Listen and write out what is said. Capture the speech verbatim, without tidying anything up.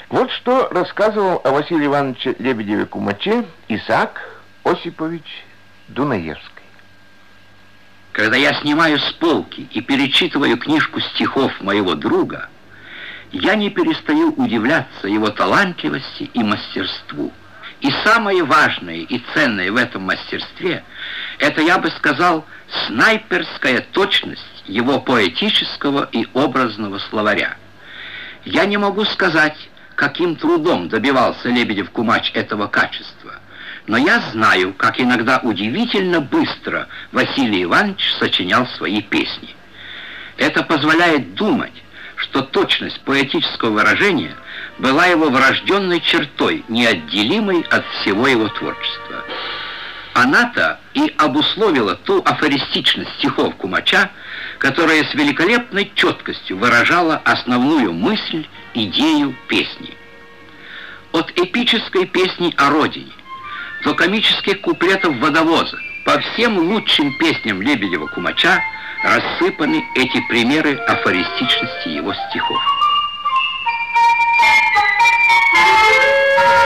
Вот что рассказывал о Василии Ивановиче Лебедеве-Кумаче Исаак Осипович Дунаевский. Когда я снимаю с полки и перечитываю книжку стихов моего друга, я не перестаю удивляться его талантливости и мастерству. И самое важное и ценное в этом мастерстве — это, я бы сказал, снайперская точность его поэтического и образного словаря. Я не могу сказать, каким трудом добивался Лебедев-Кумач этого качества, но я знаю, как иногда удивительно быстро Василий Иванович сочинял свои песни. Это позволяет думать, что точность поэтического выражения была его врожденной чертой, неотделимой от всего его творчества. Она-то и обусловила ту афористичность стихов Кумача, которая с великолепной четкостью выражала основную мысль, идею песни. От эпической песни о родине до комических куплетов «Водовоза» по всем лучшим песням Лебедева-Кумача рассыпаны эти примеры афористичности его стихов.